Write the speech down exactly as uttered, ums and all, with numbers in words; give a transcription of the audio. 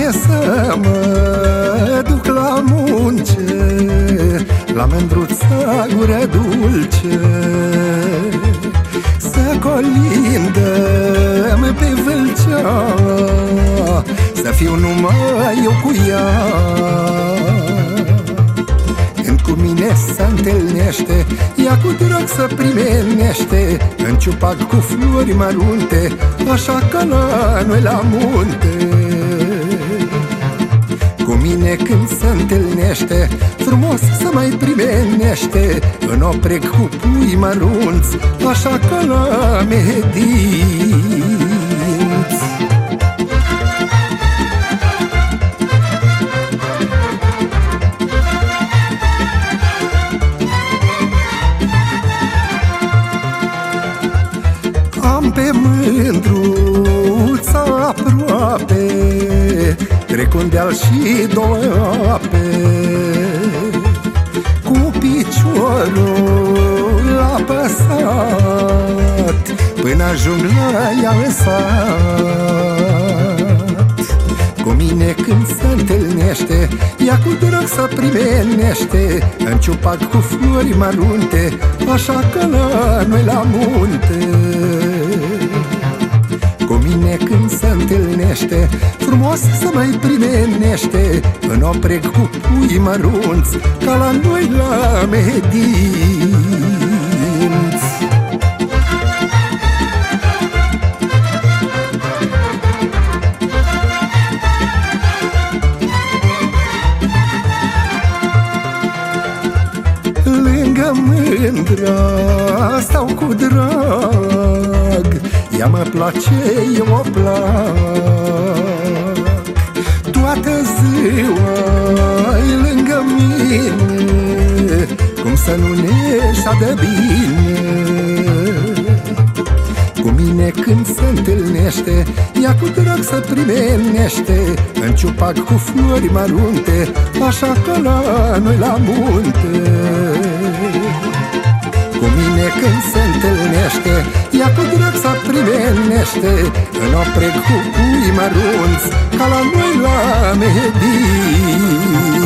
e să mă duc la munce, la mândruța gură dulce, să colindăm pe Vâlcea, să fiu numai eu cu ea. Când cu mine se întâlnește, ea cu drag să primenește, în ciupac cu flori mărunte, așa ca la noi la munte. Cu mine când se întâlnește, frumos să mai primenește, în opreg cu pui mărunți, așa ca la medinți. Am pe mândruța aproape, trec un deal și două ape, cu piciorul apăsat, până ajung la ea în sat. Cu mine când se întâlnește, ea cu drag să primenește, în ciupac cu flori mărunte, așa ca la noi la munte. Cu mine când se întâlnește, frumos să mai primenește, în opreg cu pui mărunți, ca la noi la medinți. Lângă mândra stau cu drag, ea mă place, eu o plac. Toată ziua-i lângă mine, cum să nu ne șadă bine. Cu mine când se întâlnește, ea cu drag să primenește, în ciupac cu flori mărunte, așa ca la noi la munte. Cu mine când se întâlnește, ea cu drag să primenește, în opreg cu pui mărunți, ca la noi la medinți.